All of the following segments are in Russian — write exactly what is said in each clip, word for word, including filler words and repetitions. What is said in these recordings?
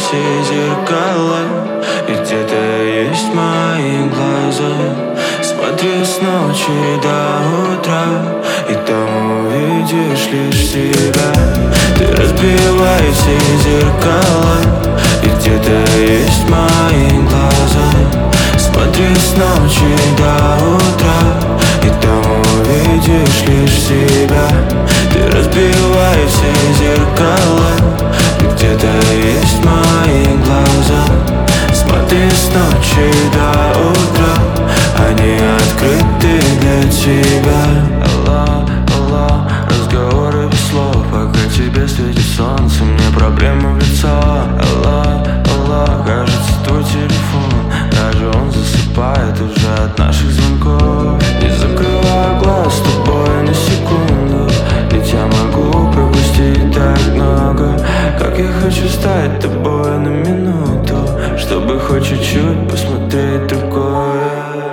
все зеркала, и где-то есть мои глаза. Смотри с ночи до утра, и там увидишь лишь себя. Ты разбивай все зеркала, и где-то есть мои глаза. Смотри с ночи до утра, и там увидишь лишь себя. Ты разбивай все зеркала, и где-то есть мои глаза. Смотри с ночи до утра, они открыты для тебя. Алло, алло, разговоры без слов, пока тебе светит солнце, мне проблемы в лицо. Алло, алло, кажется, твой телефон, даже он засыпает уже от наших звонков. Не закрываю глаз с тобой на секунду, ведь я могу пропустить так много. Как я хочу стать тобой на минуту, чтобы хоть чуть-чуть посмотреть другое.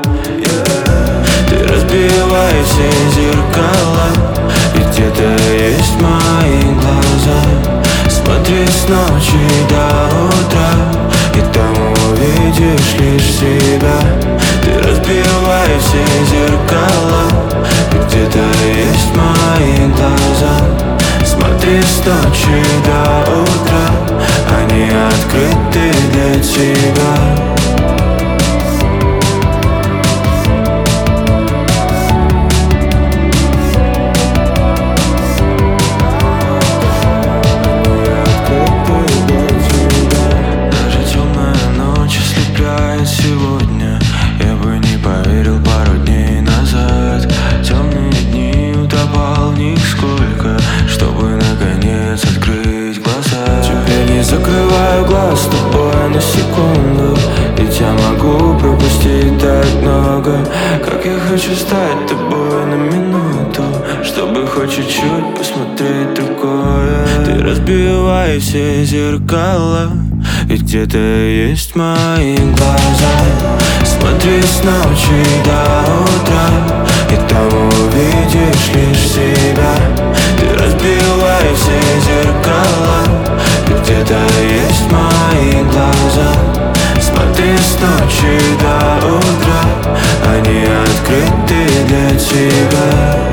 Ты разбивай все зеркала, и где-то есть мои глаза. Смотри с ночи до утра, и там увидишь лишь себя. Ты разбивай все зеркала, и где-то есть мои глаза. Смотри с ночи до утра, они открыты для тебя. Сегодня я бы не поверил пару дней назад. Темные дни, утопал в них сколько, чтобы наконец открыть глаза. Теперь не закрываю глаз с тобой на секунду, ведь я могу пропустить так много. Как я хочу стать тобой на минуту, чтобы хоть чуть-чуть посмотреть другое. Ты разбивай все зеркала, ведь где-то есть мои глаза. Смотри с ночи до утра, и там увидишь лишь себя. Ты разбивай все зеркала, ведь где-то есть мои глаза. Смотри с ночи до утра, они открыты для тебя.